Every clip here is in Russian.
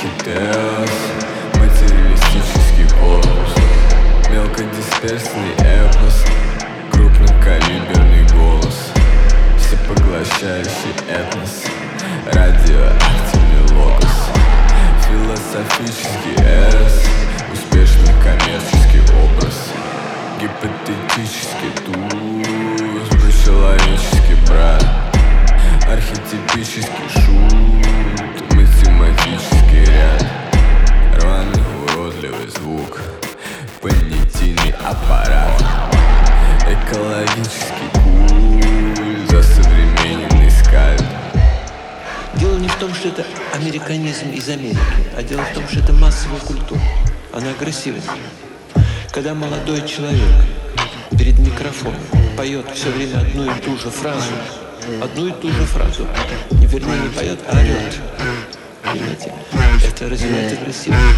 Материалистический теос, материалистический корпус, мелкодисперсный эпос, крупнокалиберный голос, всепоглощающий этнос, радиоактивный логос, философический эс, успешный коммерческий образ, гипотетический туз, бесчеловеческий брат, архетипический шут, математический ряд, рваный уродливый звук, понятийный аппарат, экологический культ, засовремененный скальп. Дело не в том, что это американизм из Америки, а дело в том, что это массовая культура. Она агрессивна. Когда молодой человек перед микрофоном поет все время одну и ту же фразу, вернее, не поет, а орет. Понимаете? Это развивает агрессивность.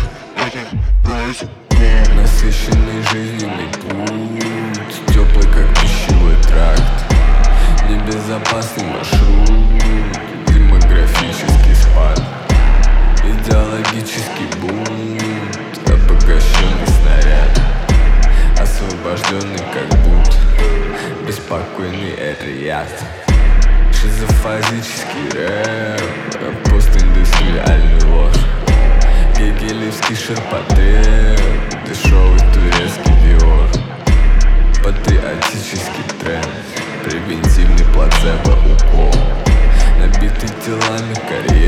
Насыщенный жизненный путь, теплый как пищевой тракт, небезопасный маршрут, демографический спад, идеологический бунт, обогащенный снаряд, освобожденный как будто беспокойный ряд, шизофазический рэп, постиндустриальный ложь, гегелевский ширпотреб, дешевый турецкий диор, патриотический тренд, превентивный плацебо укол, набитый телами карьер.